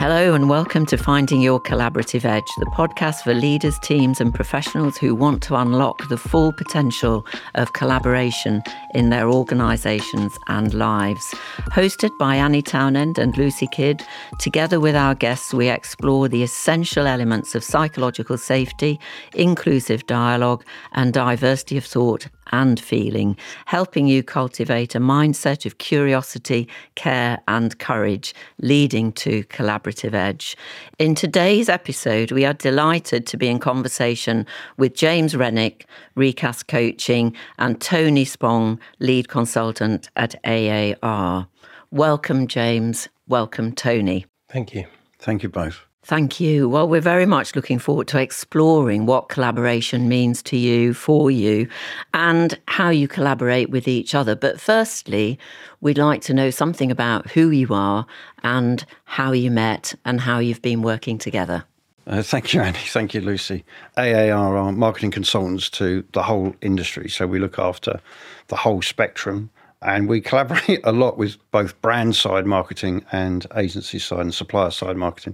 Hello and welcome to Finding Your Collaborative Edge, the podcast for leaders, teams and professionals who want to unlock the full potential of collaboration in their organisations and lives. Hosted by Annie Townend and Lucy Kidd, together with our guests, we explore the essential elements of psychological safety, inclusive dialogue and diversity of thought and feeling, helping you cultivate a mindset of curiosity, care and courage, leading to collaborative edge. In today's episode, we are delighted to be in conversation with James Rennick, Recast Coaching, and Tony Spong, lead consultant at AAR. Welcome, James. Welcome, Tony. Thank you. Thank you both. Thank you. Well, we're very much looking forward to exploring what collaboration means to you, for you, and how you collaborate with each other. But firstly, we'd like to know something about who you are and how you met and how you've been working together. Thank you, Andy. Thank you, Lucy. AAR are marketing consultants to the whole industry. So we look after the whole spectrum. And we collaborate a lot with both brand side marketing and agency side and supplier side marketing.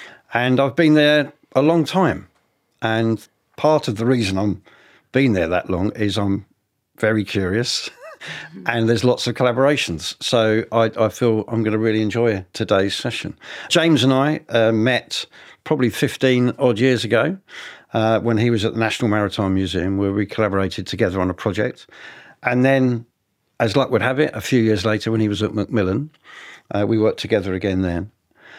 And I've been there a long time. And part of the reason I'm been there that long is I'm very curious and there's lots of collaborations. So I feel I'm going to really enjoy today's session. James and I met probably 15 odd years ago when he was at the National Maritime Museum, where we collaborated together on a project. And then, as luck would have it, a few years later when he was at Macmillan, we worked together again then.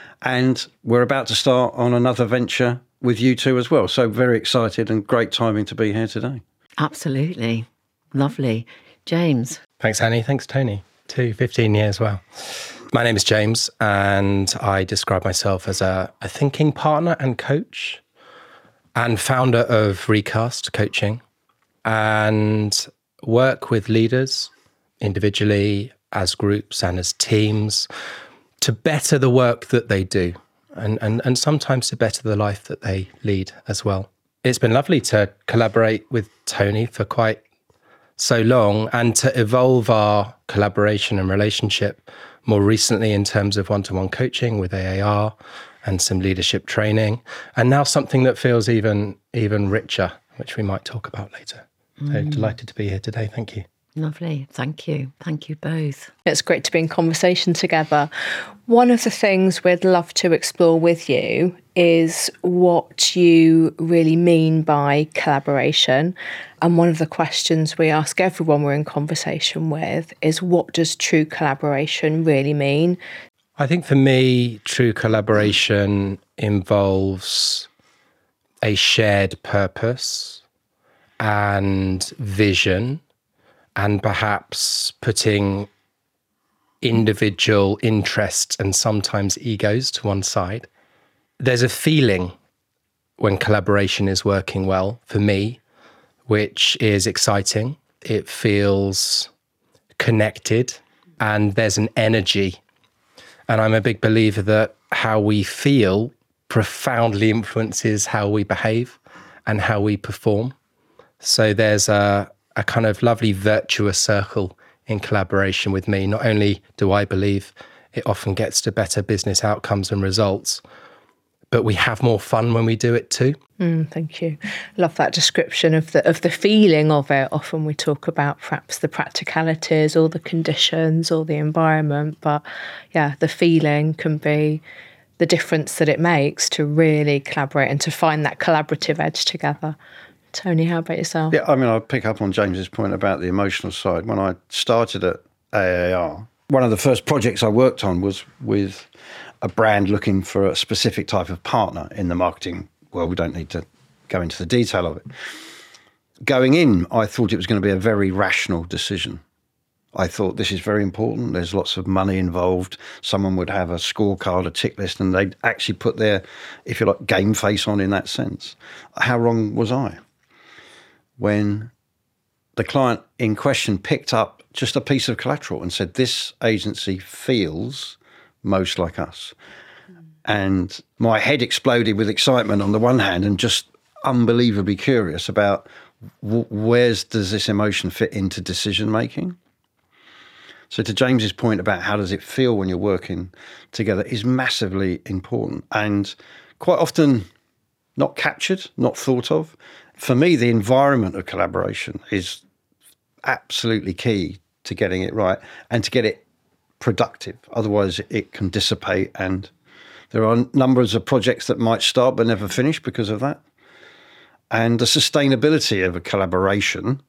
And we're about to start on another venture with you two as well. So very excited and great timing to be here today. Absolutely. Lovely. James. Thanks, Annie. Thanks, Tony. 15 years, wow. My name is James and I describe myself as a thinking partner and coach and founder of Recast Coaching, and work with leaders individually, as groups and as teams, to better the work that they do and sometimes to better the life that they lead as well. It's been lovely to collaborate with Tony for quite so long and to evolve our collaboration and relationship more recently in terms of one-to-one coaching with AAR and some leadership training, and now something that feels even richer, which we might talk about later. So delighted to be here today. Thank you. Lovely. Thank you. Thank you both. It's great to be in conversation together. One of the things we'd love to explore with you is what you really mean by collaboration. And one of the questions we ask everyone we're in conversation with is, what does true collaboration really mean? I think for me, true collaboration involves a shared purpose and vision, and perhaps putting individual interests and sometimes egos to one side. There's a feeling when collaboration is working well, for me, which is exciting. It feels connected and there's an energy. And I'm a big believer that how we feel profoundly influences how we behave and how we perform. So there's a kind of lovely virtuous circle in collaboration with me. Not only do I believe it often gets to better business outcomes and results, but we have more fun when we do it too. Thank you. Love that description of the feeling of it. Often we talk about perhaps the practicalities or the conditions or the environment, but yeah, the feeling can be the difference that it makes to really collaborate and to find that collaborative edge together. Tony, how about yourself? Yeah, I mean, I'll pick up on James's point about the emotional side. When I started at AAR, one of the first projects I worked on was with a brand looking for a specific type of partner in the marketing. Well, we don't need to go into the detail of it. Going in, I thought it was going to be a very rational decision. I thought this is very important. There's lots of money involved. Someone would have a scorecard, a tick list, and they'd actually put their, if you like, game face on in that sense. How wrong was I? When the client in question picked up just a piece of collateral and said, this agency feels most like us. And my head exploded with excitement on the one hand and just unbelievably curious about where does this emotion fit into decision making. So to James's point about how does it feel when you're working together is massively important and quite often not captured, not thought of. For me, the environment of collaboration is absolutely key to getting it right and to get it productive. Otherwise, it can dissipate, and there are numbers of projects that might start but never finish because of that. And the sustainability of a collaboration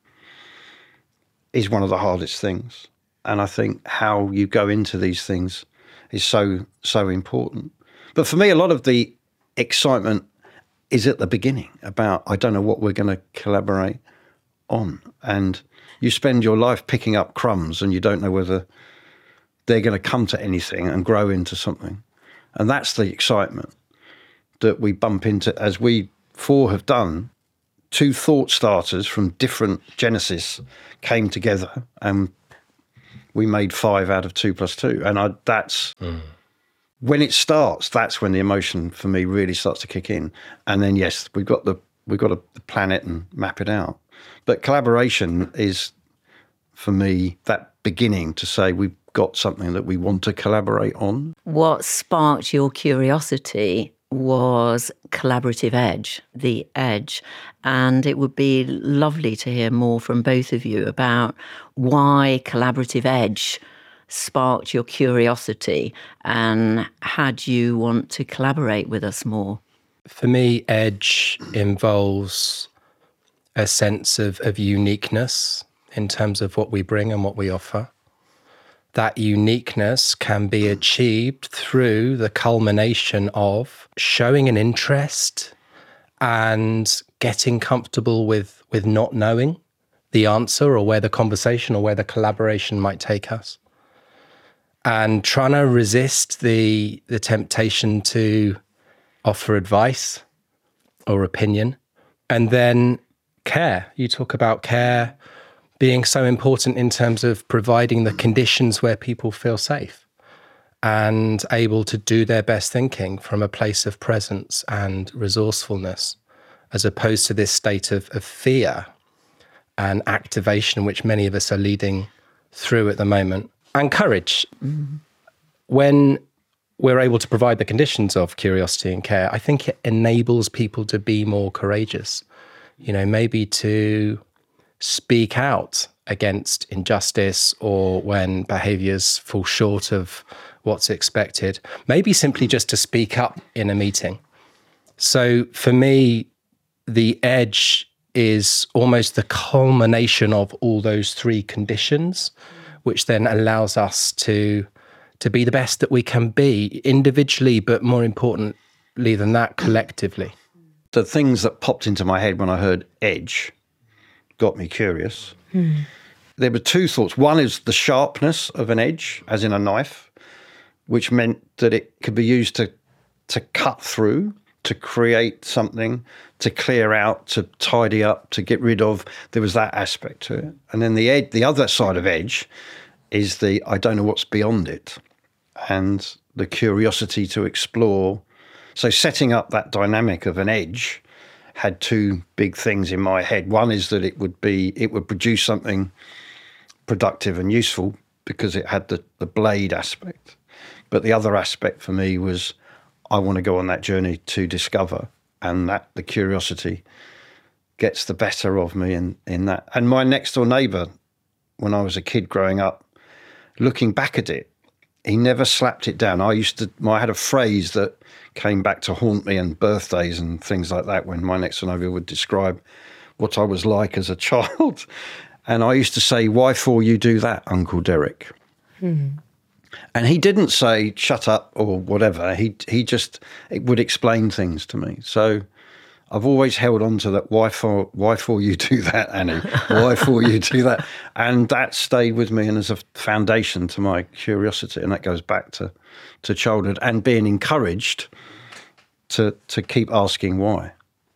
is one of the hardest things. And I think how you go into these things is so important. But for me, a lot of the excitement is at the beginning about, I don't know what we're going to collaborate on. And you spend your life picking up crumbs and you don't know whether they're going to come to anything and grow into something. And that's the excitement that we bump into, as we four have done. 2 thought starters from different genesis came together and we made 5 out of 2 + 2. And that's when it starts, that's when the emotion for me really starts to kick in. And then, yes, we've got to plan it and map it out. But collaboration is, for me, that beginning to say we've got something that we want to collaborate on. What sparked your curiosity was Collaborative Edge, the Edge. And it would be lovely to hear more from both of you about why Collaborative Edge sparked your curiosity and had you want to collaborate with us more. For me, Edge involves a sense of uniqueness in terms of what we bring and what we offer. That uniqueness can be achieved through the culmination of showing an interest and getting comfortable with not knowing the answer or where the conversation or where the collaboration might take us. And trying to resist the temptation to offer advice or opinion. And then care. You talk about care being so important in terms of providing the conditions where people feel safe and able to do their best thinking from a place of presence and resourcefulness, as opposed to this state of fear and activation, which many of us are leading through at the moment. And courage. Mm-hmm. When we're able to provide the conditions of curiosity and care, I think it enables people to be more courageous, maybe to speak out against injustice or when behaviours fall short of what's expected, maybe simply just to speak up in a meeting. So for me, the Edge is almost the culmination of all those 3 conditions, which then allows us to be the best that we can be individually, but more importantly than that, collectively. The things that popped into my head when I heard Edge got me curious. There were 2 thoughts. One is the sharpness of an edge, as in a knife, which meant that it could be used to cut through, to create something, to clear out, to tidy up, to get rid of. There was that aspect to it. And then the other side of Edge is the I don't know what's beyond it, and the curiosity to explore. So setting up that dynamic of an edge had 2 big things in my head. One is that it would produce something productive and useful because it had the blade aspect. But the other aspect for me was I want to go on that journey to discover, and that the curiosity gets the better of me in that. And my next door neighbour, when I was a kid growing up, looking back at it, he never slapped it down. I had a phrase that came back to haunt me on birthdays and things like that when my next door neighbour would describe what I was like as a child. And I used to say, "Why for you do that, Uncle Derek?" Mm-hmm. And he didn't say, "Shut up," or whatever. He just would explain things to me. So I've always held on to that, why for you do that, Annie? Why for you do that? And that stayed with me and as a foundation to my curiosity. And that goes back to childhood and being encouraged to keep asking why.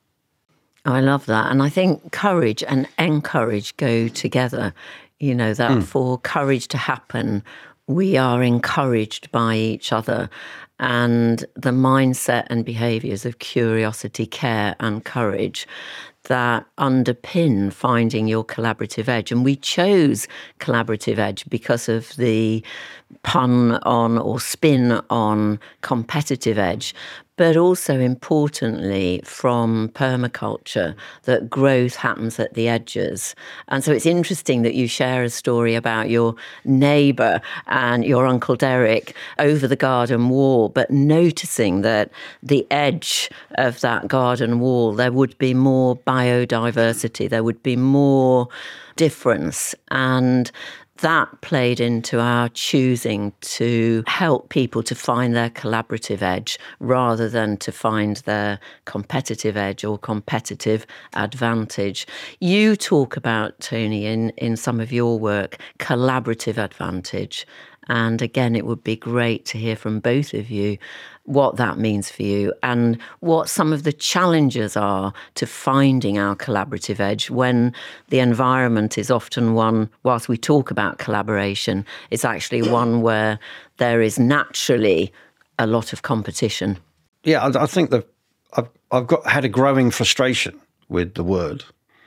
I love that. And I think courage and encourage go together. For courage to happen, we are encouraged by each other. and the mindset and behaviours of curiosity, care and courage that underpin finding your collaborative edge. And we chose collaborative edge because of the pun on or spin on competitive edge, but also importantly from permaculture, that growth happens at the edges. And so it's interesting that you share a story about your neighbour and your Uncle Derek over the garden wall, but noticing that the edge of that garden wall, there would be more biodiversity, there would be more difference. And that played into our choosing to help people to find their collaborative edge rather than to find their competitive edge or competitive advantage. You talk about, Tony, in some of your work, collaborative advantage. And again, it would be great to hear from both of you what that means for you and what some of the challenges are to finding our collaborative edge when the environment is often one, whilst we talk about collaboration, it's actually one where there is naturally a lot of competition. Yeah, I think that I've had a growing frustration with the word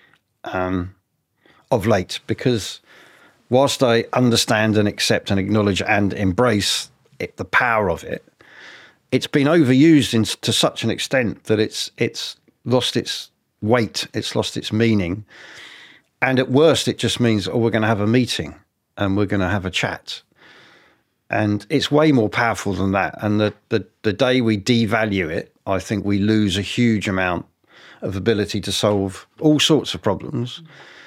of late, because whilst I understand and accept and acknowledge and embrace the power of it, it's been overused to such an extent that it's lost its weight, it's lost its meaning. And at worst, it just means, we're going to have a meeting and we're going to have a chat. And it's way more powerful than that. And the day we devalue it, I think we lose a huge amount of ability to solve all sorts of problems.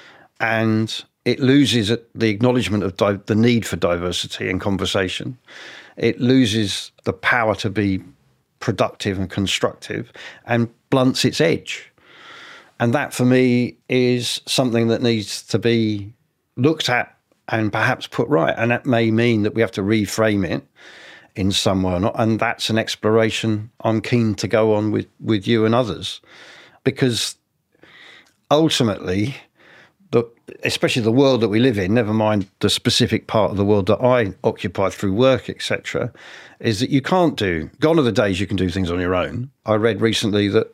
And it loses the acknowledgement of the need for diversity and conversation. It loses the power to be productive and constructive and blunts its edge. And that, for me, is something that needs to be looked at and perhaps put right. And that may mean that we have to reframe it in some way or not. And that's an exploration I'm keen to go on with you and others. Because ultimately, especially the world that we live in, never mind the specific part of the world that I occupy through work, etc., is that you can't gone are the days you can do things on your own. I read recently that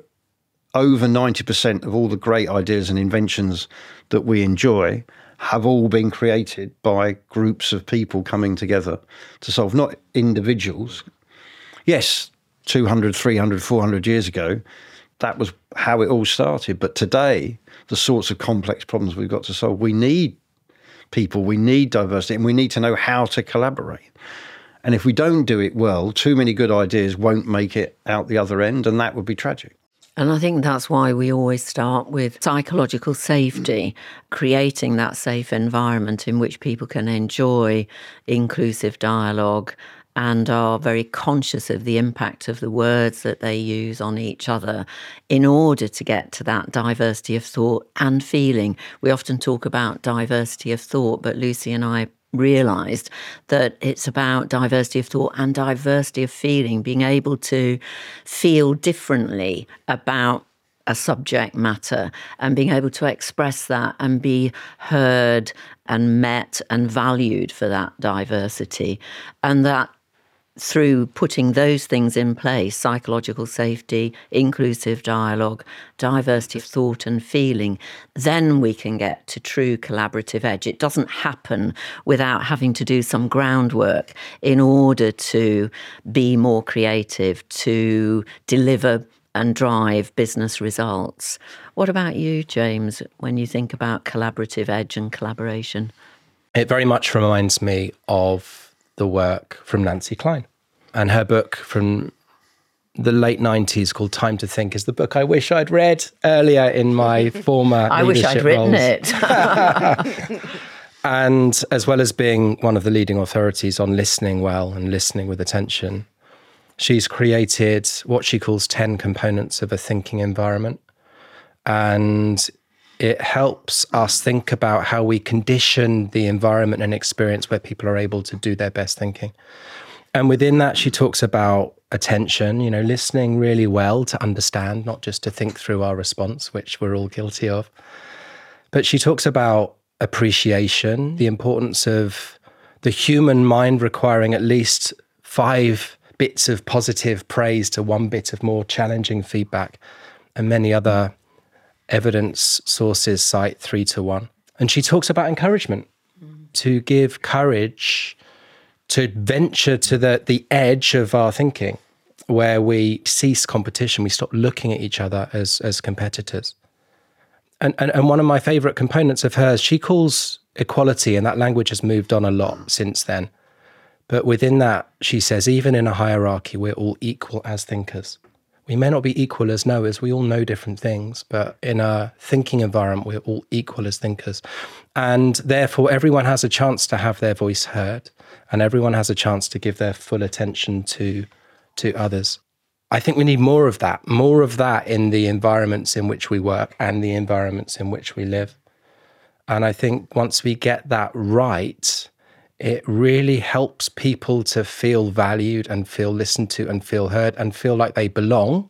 over 90% of all the great ideas and inventions that we enjoy have all been created by groups of people coming together to solve, not individuals. Yes, 200, 300, 400 years ago, that was how it all started. But today, the sorts of complex problems we've got to solve, we need people, we need diversity, and we need to know how to collaborate. And if we don't do it well, too many good ideas won't make it out the other end, and that would be tragic. And I think that's why we always start with psychological safety, creating that safe environment in which people can enjoy inclusive dialogue and are very conscious of the impact of the words that they use on each other in order to get to that diversity of thought and feeling. We often talk about diversity of thought, but Lucy and I realised that it's about diversity of thought and diversity of feeling, being able to feel differently about a subject matter and being able to express that and be heard and met and valued for that diversity. And that through putting those things in place, psychological safety, inclusive dialogue, diversity of thought and feeling, then we can get to true collaborative edge. It doesn't happen without having to do some groundwork in order to be more creative, to deliver and drive business results. What about you, James, when you think about collaborative edge and collaboration? It very much reminds me of the work from Nancy Kline. And her book from the late 90s called Time to Think is the book I wish I'd read earlier in my former I wish I'd written it. And as well as being one of the leading authorities on listening well and listening with attention, she's created what she calls 10 components of a thinking environment. And it helps us think about how we condition the environment and experience where people are able to do their best thinking. And within that, she talks about attention, listening really well to understand, not just to think through our response, which we're all guilty of. But she talks about appreciation, the importance of the human mind requiring at least 5 bits of positive praise to one bit of more challenging feedback. And many other evidence sources cite 3 to 1. And she talks about encouragement, to give courage to venture to the edge of our thinking, where we cease competition, we stop looking at each other as competitors. And one of my favorite components of hers, she calls equality, and that language has moved on a lot since then. But within that, she says, even in a hierarchy, we're all equal as thinkers. We may not be equal as knowers, we all know different things, but in a thinking environment, we're all equal as thinkers. And therefore, everyone has a chance to have their voice heard, and everyone has a chance to give their full attention to others. I think we need more of that in the environments in which we work and the environments in which we live. And I think once we get that right, it really helps people to feel valued and feel listened to and feel heard and feel like they belong.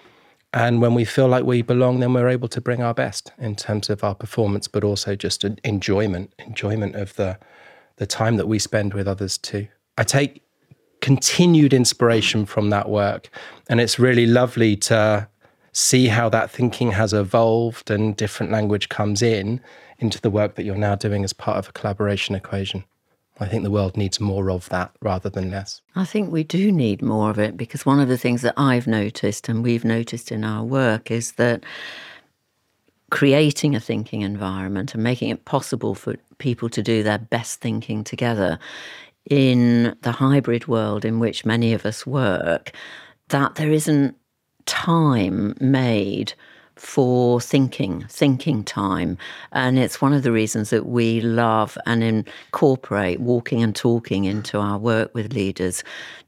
And when we feel like we belong, then we're able to bring our best in terms of our performance, but also just an enjoyment of the time that we spend with others too. I take continued inspiration from that work, and it's really lovely to see how that thinking has evolved and different language comes into the work that you're now doing as part of a collaboration equation. I think the world needs more of that rather than less. I think we do need more of it, because one of the things that I've noticed and we've noticed in our work is that creating a thinking environment and making it possible for people to do their best thinking together in the hybrid world in which many of us work, that there isn't time made for thinking time. And it's one of the reasons that we love and incorporate walking and talking into our work with leaders,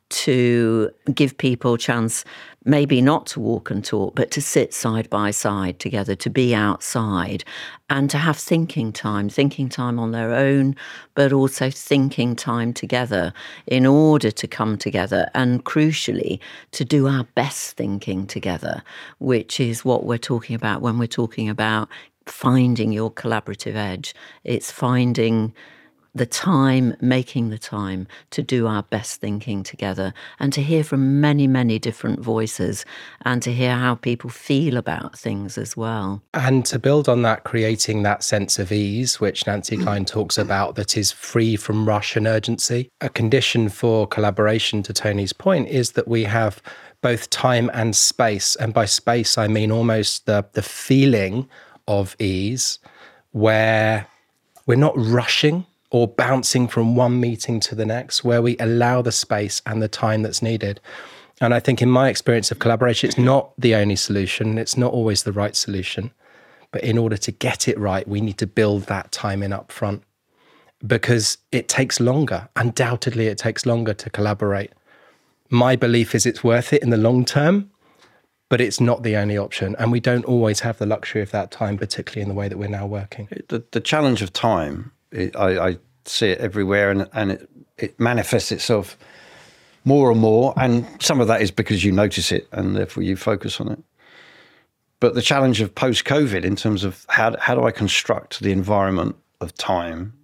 to give people a chance maybe not to walk and talk, but to sit side by side together, to be outside and to have thinking time on their own, but also thinking time together in order to come together and, crucially, to do our best thinking together, which is what we're talking about when we're talking about finding your collaborative edge. It's finding the time, making the time to do our best thinking together and to hear from many, many different voices and to hear how people feel about things as well. And to build on that, creating that sense of ease, which Nancy Kline talks about, that is free from rush and urgency. A condition for collaboration, to Tony's point, is that we have both time and space. And by space, I mean almost the feeling of ease, where we're not rushing or bouncing from one meeting to the next, where we allow the space and the time that's needed. And I think in my experience of collaboration, it's not the only solution. It's not always the right solution. But in order to get it right, we need to build that time in up front, because it takes longer. Undoubtedly, it takes longer to collaborate. My belief is it's worth it in the long term, but it's not the only option. And we don't always have the luxury of that time, particularly in the way that we're now working. The challenge of time, I see it everywhere, and it manifests itself more and more. And some of that is because you notice it and therefore you focus on it. But the challenge of post-COVID in terms of how do I construct the environment of time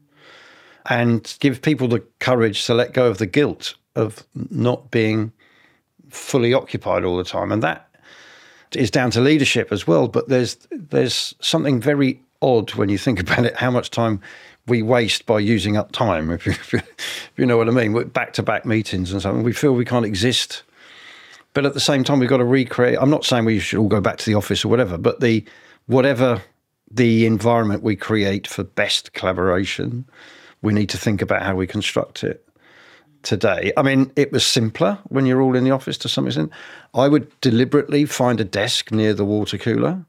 and give people the courage to let go of the guilt of not being fully occupied all the time. And that is down to leadership as well. But there's something very odd when you think about it, how much time we waste by using up time, if you know what I mean. We're back-to-back meetings and something. We feel we can't exist. But at the same time, we've got to recreate. I'm not saying we should all go back to the office or whatever, but whatever the environment we create for best collaboration, we need to think about how we construct it today. I mean, it was simpler when you're all in the office to some extent. I would deliberately find a desk near the water cooler,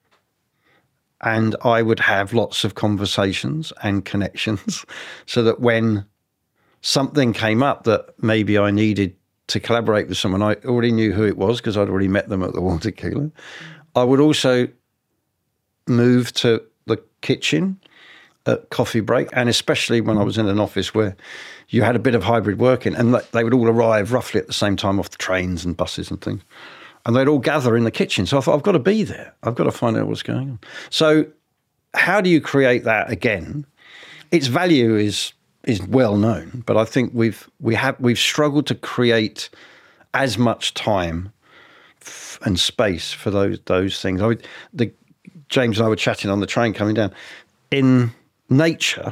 and I would have lots of conversations and connections so that when something came up that maybe I needed to collaborate with someone, I already knew who it was because I'd already met them at the water cooler. I would also move to the kitchen at coffee break, and especially when I was in an office where you had a bit of hybrid working, and they would all arrive roughly at the same time off the trains and buses and things. And they'd all gather in the kitchen. So I thought, I've got to be there. I've got to find out what's going on. So how do you create that again? Its value is well known, but I think we've struggled to create as much time and space for those things. James and I were chatting on the train coming down. In nature,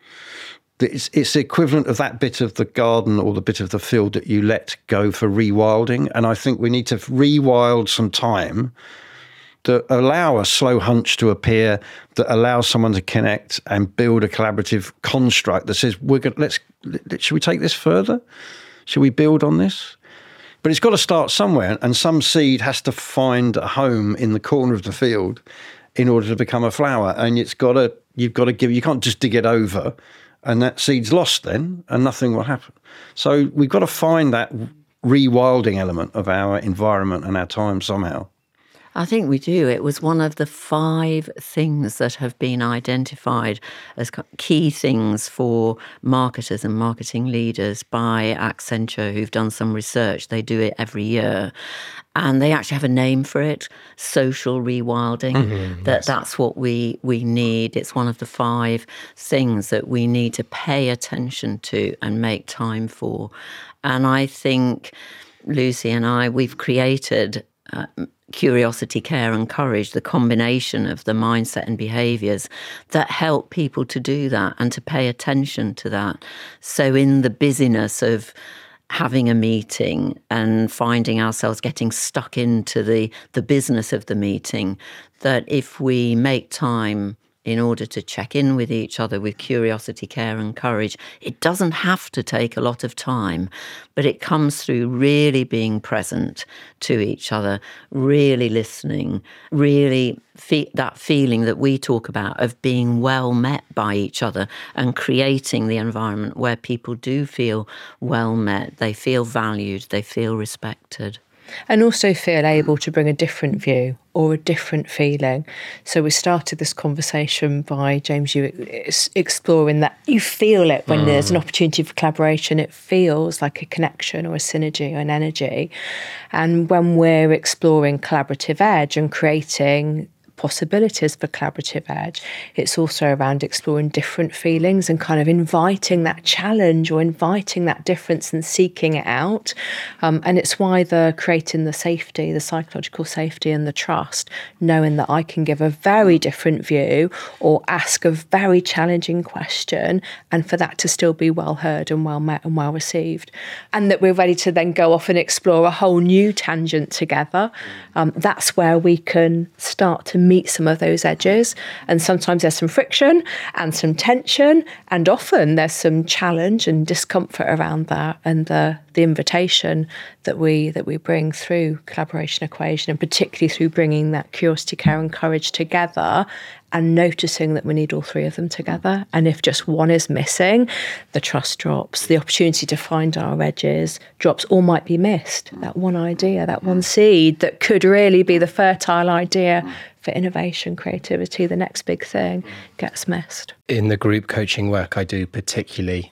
it's the equivalent of that bit of the garden or the bit of the field that you let go for rewilding. And I think we need to rewild some time that allow a slow hunch to appear, that allows someone to connect and build a collaborative construct that says, should we take this further? Should we build on this? But it's got to start somewhere, and some seed has to find a home in the corner of the field in order to become a flower. And you've got to give, you can't just dig it over and that seed's lost then and nothing will happen. So we've got to find that rewilding element of our environment and our time somehow. I think we do. It was one of the 5 things that have been identified as key things for marketers and marketing leaders by Accenture, who've done some research. They do it every year. And they actually have a name for it, social rewilding. That's what we need. It's one of the 5 things that we need to pay attention to and make time for. And I think Lucy and I, we've created Curiosity, Care and Courage, the combination of the mindset and behaviours that help people to do that and to pay attention to that. So in the busyness of having a meeting and finding ourselves getting stuck into the business of the meeting, that if we make time in order to check in with each other with curiosity, care and courage, it doesn't have to take a lot of time, but it comes through really being present to each other, really listening, really that feeling that we talk about of being well met by each other and creating the environment where people do feel well met, they feel valued, they feel respected. And also feel able to bring a different view or a different feeling. So we started this conversation by, James, you exploring that you feel it when there's an opportunity for collaboration. It feels like a connection or a synergy or an energy. And when we're exploring collaborative edge and creating possibilities for collaborative edge, it's also around exploring different feelings and kind of inviting that challenge or inviting that difference and seeking it out. And it's why creating the safety, the psychological safety and the trust, knowing that I can give a very different view or ask a very challenging question and for that to still be well heard and well met and well received. And that we're ready to then go off and explore a whole new tangent together. That's where we can start to meet some of those edges, and sometimes there's some friction and some tension, and often there's some challenge and discomfort around that, and the invitation that we bring through collaboration equation, and particularly through bringing that curiosity, care and courage together and noticing that we need all 3 of them together. And if just one is missing, the trust drops, the opportunity to find our edges drops, or might be missed. That one idea, that one seed that could really be the fertile idea for innovation, creativity, the next big thing, gets missed. In the group coaching work I do particularly,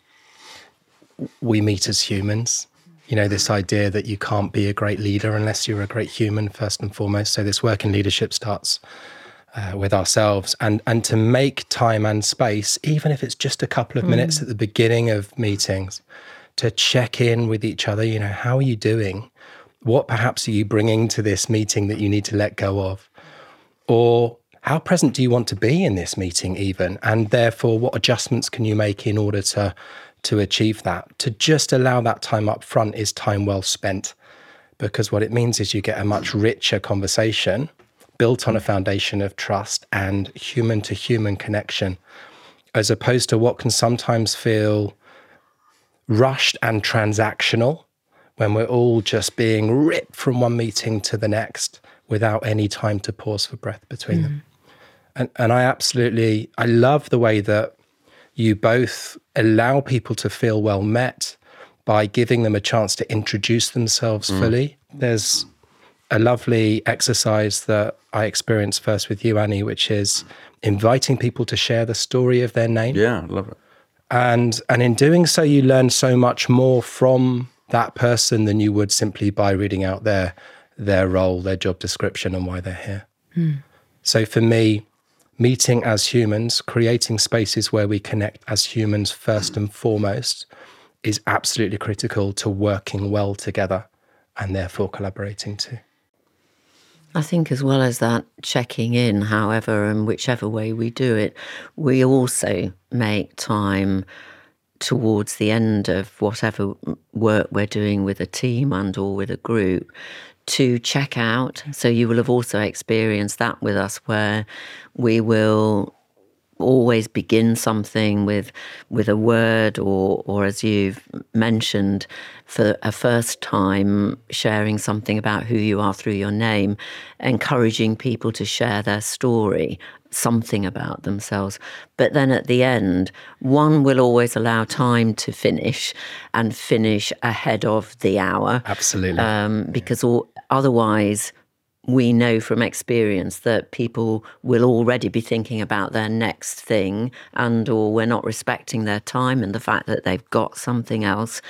we meet as humans. You know, this idea that you can't be a great leader unless you're a great human, first and foremost. So this work in leadership starts with ourselves, and to make time and space, even if it's just a couple of minutes at the beginning of meetings, to check in with each other. You know, how are you doing? What perhaps are you bringing to this meeting that you need to let go of? Or how present do you want to be in this meeting even? And therefore, what adjustments can you make in order to achieve that? To just allow that time up front is time well spent, because what it means is you get a much richer conversation built on a foundation of trust and human-to-human connection, as opposed to what can sometimes feel rushed and transactional when we're all just being ripped from one meeting to the next without any time to pause for breath between them. And I love the way that you both allow people to feel well met by giving them a chance to introduce themselves fully. There's a lovely exercise that I experienced first with you, Annie, which is inviting people to share the story of their name. Yeah, I love it. And in doing so, you learn so much more from that person than you would simply by reading out their role, their job description and why they're here. So for me, meeting as humans, creating spaces where we connect as humans first and foremost is absolutely critical to working well together and therefore collaborating too. I think as well as that checking in, however, and whichever way we do it, we also make time towards the end of whatever work we're doing with a team and or with a group to check out. So you will have also experienced that with us, where we will always begin something with a word or as you've mentioned, for a first time sharing something about who you are through your name, encouraging people to share their story, something about themselves. But then at the end, one will always allow time to finish and finish ahead of the hour. Absolutely. Because otherwise, we know from experience that people will already be thinking about their next thing, and or we're not respecting their time and the fact that they've got something else.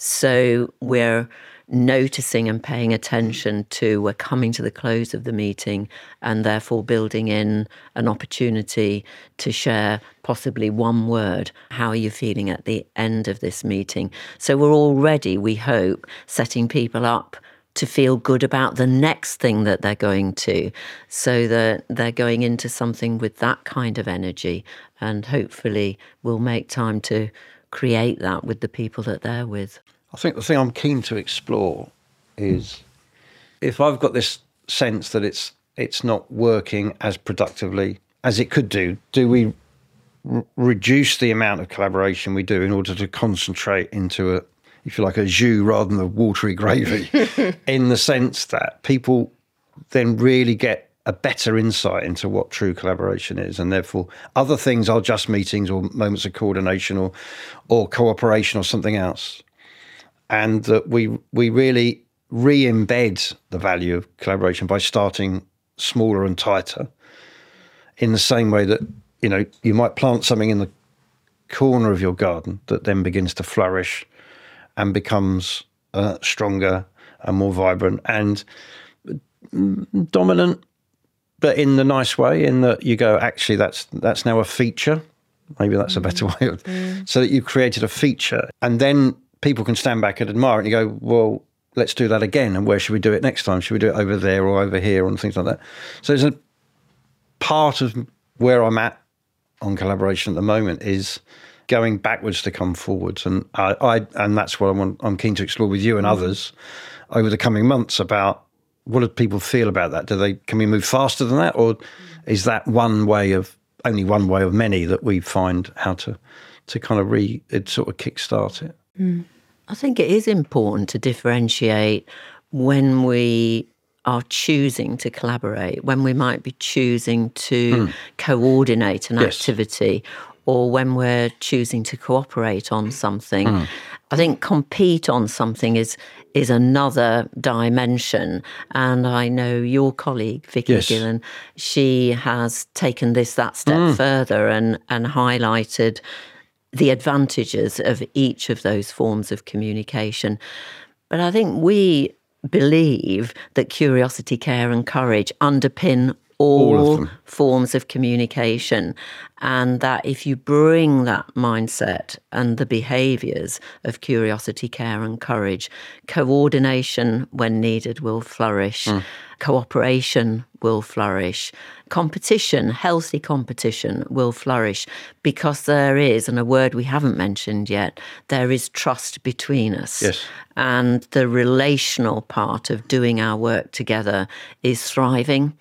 So we're noticing and paying attention to, we're coming to the close of the meeting and therefore building in an opportunity to share possibly one word. How are you feeling at the end of this meeting? So we're already, we hope, setting people up to feel good about the next thing that they're going to, so that they're going into something with that kind of energy, and hopefully we'll make time to create that with the people that they're with. I think the thing I'm keen to explore is, if I've got this sense that it's not working as productively as it could do we reduce the amount of collaboration we do in order to concentrate into a, if you like, a jus rather than a watery gravy, in the sense that people then really get a better insight into what true collaboration is, and therefore other things are just meetings or moments of coordination or cooperation or something else. And that we really re-embed the value of collaboration by starting smaller and tighter, in the same way that, you know, you might plant something in the corner of your garden that then begins to flourish and becomes stronger and more vibrant and dominant, but in the nice way, in that you go, actually, that's now a feature. Maybe that's a better way of, so that you've created a feature, and then people can stand back and admire it, and you go, well, let's do that again. And where should we do it next time? Should we do it over there or over here, and things like that? So there's a part of where I'm at on collaboration at the moment is going backwards to come forwards, and and that's what I'm keen to explore with you and others over the coming months, about what do people feel about that? Can we move faster than that, or is that only one way of many that we find how to kind of sort of kickstart it? I think it is important to differentiate when we are choosing to collaborate, when we might be choosing to coordinate an activity, or when we're choosing to cooperate on something. I think compete on something is another dimension. And I know your colleague, Vicky Gillen, she has taken that step further and highlighted the advantages of each of those forms of communication. But I think we believe that curiosity, care and courage underpin all forms of communication, and that if you bring that mindset and the behaviours of curiosity, care and courage, coordination when needed will flourish, cooperation will flourish, competition, healthy competition will flourish, because there is, and a word we haven't mentioned yet, there is trust between us. Yes. And the relational part of doing our work together is thriving.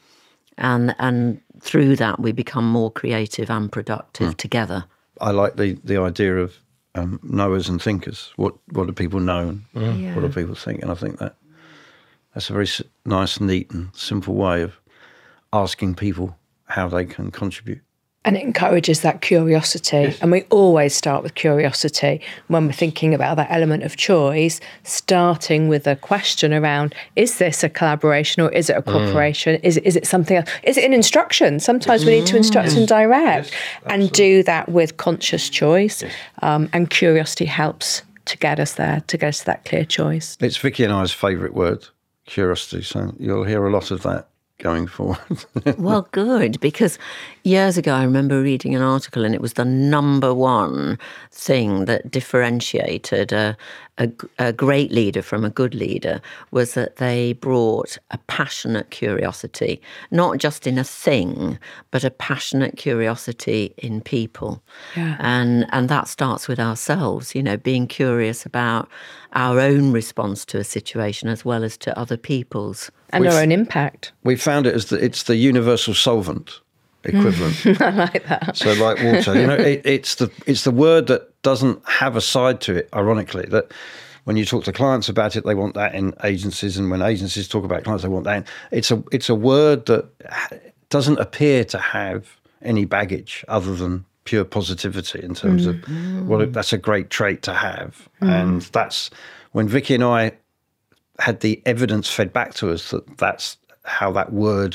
And through that, we become more creative and productive together. I like the idea of knowers and thinkers. What do people know, and what do people think? And I think that's a very nice, neat and simple way of asking people how they can contribute. And it encourages that curiosity. Yes. And we always start with curiosity when we're thinking about that element of choice, starting with a question around, is this a collaboration or is it a cooperation? Is it something else? Is it an instruction? Sometimes we need to instruct and direct, and do that with conscious choice. Yes. And curiosity helps to get us there, to get us to that clear choice. It's Vicky and I's favourite word, curiosity. So you'll hear a lot of that going forward. Well, good, because years ago I remember reading an article, and it was the number one thing that differentiated a a great leader from a good leader was that they brought a passionate curiosity, not just in a thing, but a passionate curiosity in people. Yeah. And that starts with ourselves, being curious about our own response to a situation as well as to other people's. And our own impact. We found it as it's the universal solvent equivalent. I like that. So like water, it's the word that doesn't have a side to it, ironically, that when you talk to clients about it, they want that in agencies, and when agencies talk about clients, they want that in. It's a word that doesn't appear to have any baggage other than pure positivity in terms of that's a great trait to have. And that's when Vicky and I had the evidence fed back to us that that's how that word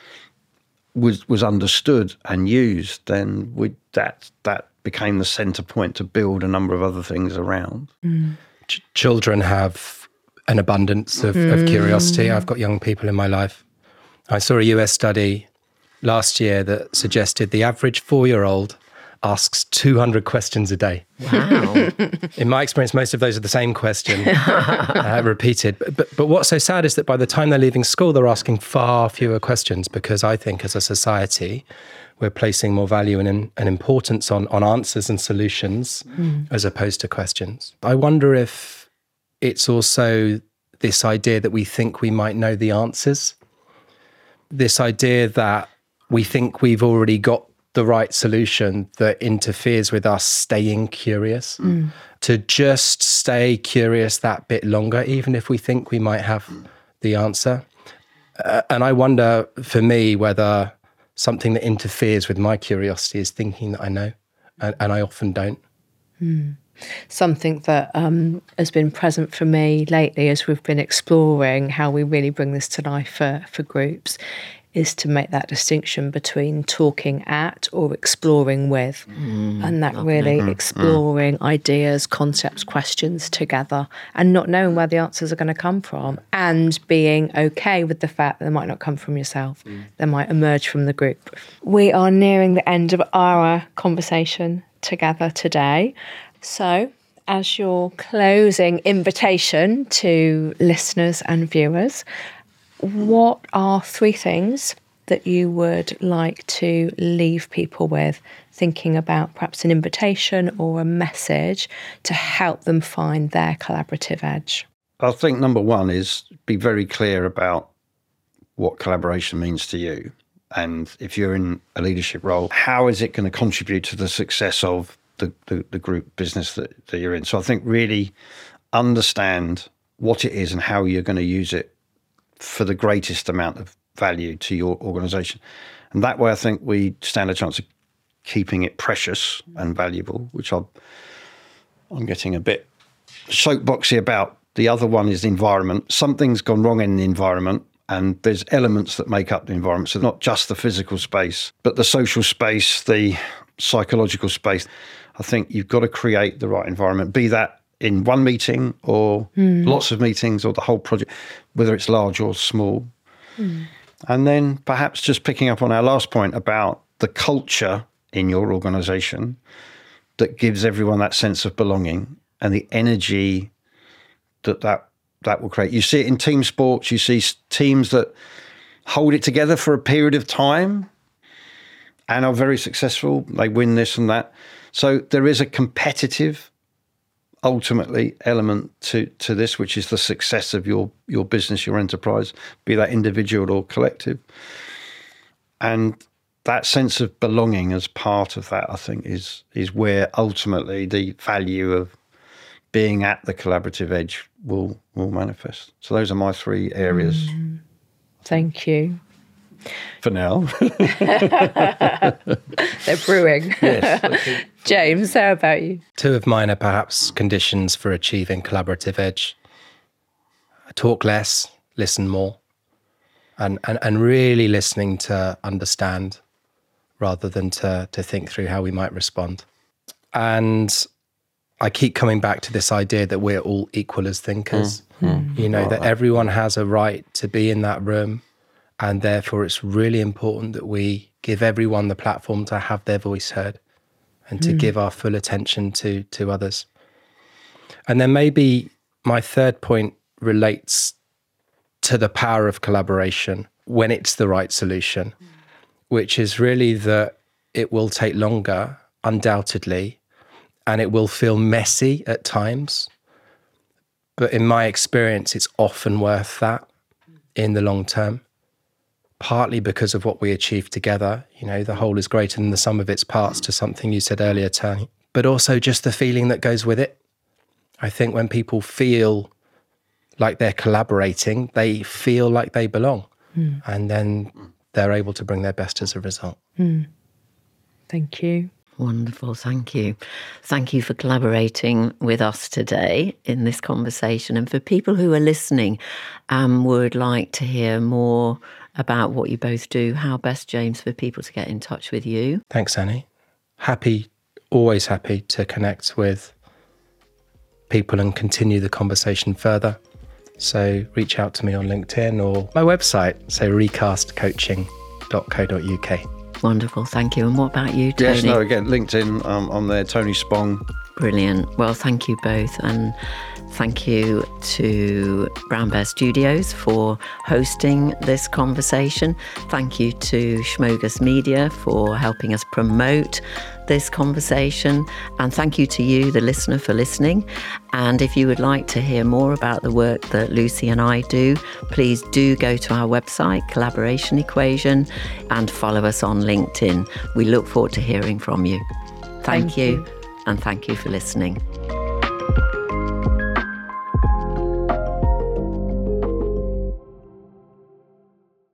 was understood and used, then that became the centre point to build a number of other things around. Children have an abundance of curiosity. I've got young people in my life. I saw a US study last year that suggested the average 4-year-old asks 200 questions a day. Wow. In my experience, most of those are the same question, repeated. But what's so sad is that by the time they're leaving school, they're asking far fewer questions, because I think as a society, we're placing more value and importance on answers and solutions as opposed to questions. I wonder if it's also this idea that we think we might know the answers, this idea that we think we've already got the right solution that interferes with us staying curious, to just stay curious that bit longer, even if we think we might have the answer. And I wonder, for me, whether something that interferes with my curiosity is thinking that I know, and I often don't. Something that has been present for me lately as we've been exploring how we really bring this to life for groups is to make that distinction between talking at or exploring with. And that really exploring ideas, concepts, questions together, and not knowing where the answers are going to come from, and being okay with the fact that they might not come from yourself. They might emerge from the group. We are nearing the end of our conversation together today. So, as your closing invitation to listeners and viewers, what are 3 things that you would like to leave people with, thinking about perhaps an invitation or a message to help them find their collaborative edge? I think number one is be very clear about what collaboration means to you. And if you're in a leadership role, how is it going to contribute to the success of the group business that you're in? So I think really understand what it is and how you're going to use it for the greatest amount of value to your organisation. And that way I think we stand a chance of keeping it precious and valuable, which I'm getting a bit soapboxy about. The other one is the environment. Something's gone wrong in the environment, and there's elements that make up the environment. So not just the physical space, but the social space, the psychological space. I think you've got to create the right environment, be that in one meeting or lots of meetings or the whole project, whether it's large or small. And then perhaps just picking up on our last point about the culture in your organisation that gives everyone that sense of belonging and the energy that will create. You see it in team sports. You see teams that hold it together for a period of time and are very successful. They win this and that. So there is a competitive, ultimately, element to this, which is the success of your business, your enterprise, be that individual or collective. And that sense of belonging as part of that, I think, is where ultimately the value of being at the collaborative edge will manifest. So those are my 3 areas. Thank you. For now. They're brewing. Yes. James, how about you? 2 of mine are perhaps conditions for achieving collaborative edge. Talk less, listen more, and really listening to understand rather than to think through how we might respond. And I keep coming back to this idea that we're all equal as thinkers, that everyone has a right to be in that room, and therefore it's really important that we give everyone the platform to have their voice heard and to give our full attention to others. And then maybe my third point relates to the power of collaboration when it's the right solution, which is really that it will take longer, undoubtedly, and it will feel messy at times. But in my experience, it's often worth that in the long term, partly because of what we achieve together. You know, the whole is greater than the sum of its parts, to something you said earlier, Tony, but also just the feeling that goes with it. I think when people feel like they're collaborating, they feel like they belong, and then they're able to bring their best as a result. Thank you. Wonderful. Thank you. Thank you for collaborating with us today in this conversation. And for people who are listening and would like to hear more about what you both do, how best, James, for people to get in touch with you? Thanks, Annie. Always happy to connect with people and continue the conversation further. So reach out to me on LinkedIn or my website, so recastcoaching.co.uk. Wonderful, thank you. And what about you, Tony? Yes, no, again, LinkedIn, on there, Tony Spong. Brilliant. Well, thank you both. And thank you to Brown Bear Studios for hosting this conversation. Thank you to Schmogus Media for helping us promote this conversation. And thank you to you, the listener, for listening. And if you would like to hear more about the work that Lucy and I do, please do go to our website, Collaboration Equation, and follow us on LinkedIn. We look forward to hearing from you. Thank you. And thank you for listening.